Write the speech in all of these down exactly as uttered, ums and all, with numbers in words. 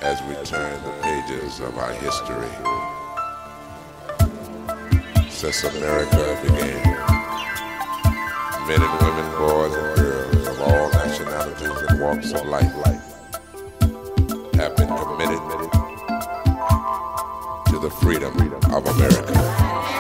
as we turn the pages of our history. Since America began, men and women, boys and girls of all nationalities and walks of life have been committed to the freedom of America.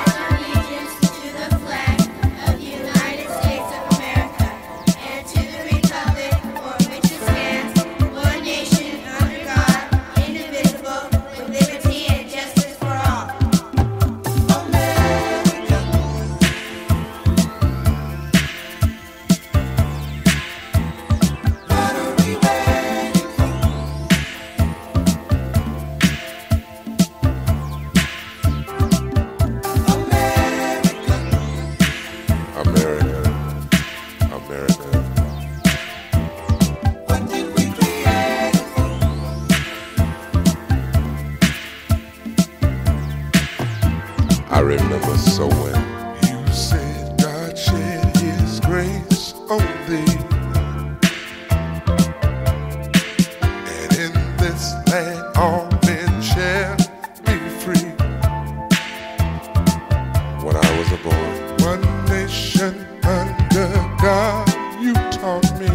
I remember so well. You said God shed His grace on thee, and in this land all men shall be free. When I was a boy, one nation under God, you taught me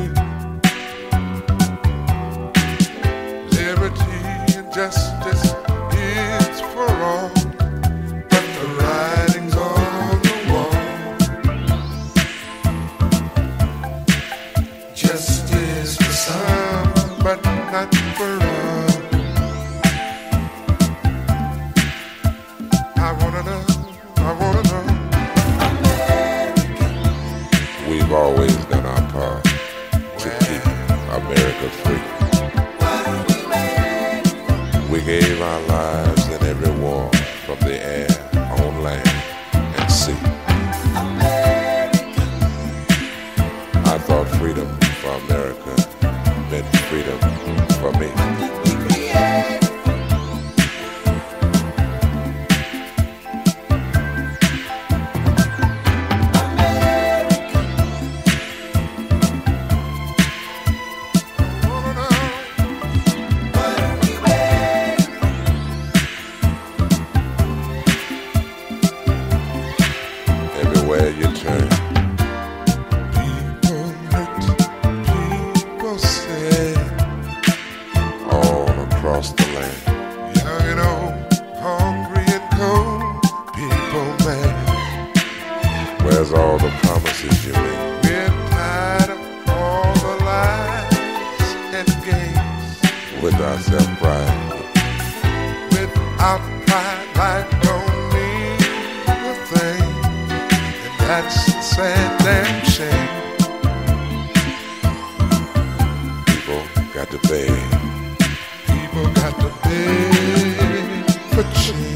liberty and justice is for all. Justice for some, but not for all. I wanna know, I wanna know. America. We've always done our part to keep America free. What are we waiting for? We gave our lives in every war, from the air, on land, and sea. America. I thought freedom for America meant freedom for me. Everywhere you turn, across the land, young and old, hungry and cold, people mad. Where's all the promises you made? We're tired of all the lies and games. With our self-pride, without pride, life don't mean a thing, and that's the sad damn shame. People got to beg. People got to beg for change.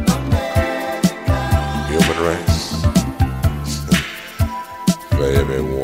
Race for everyone.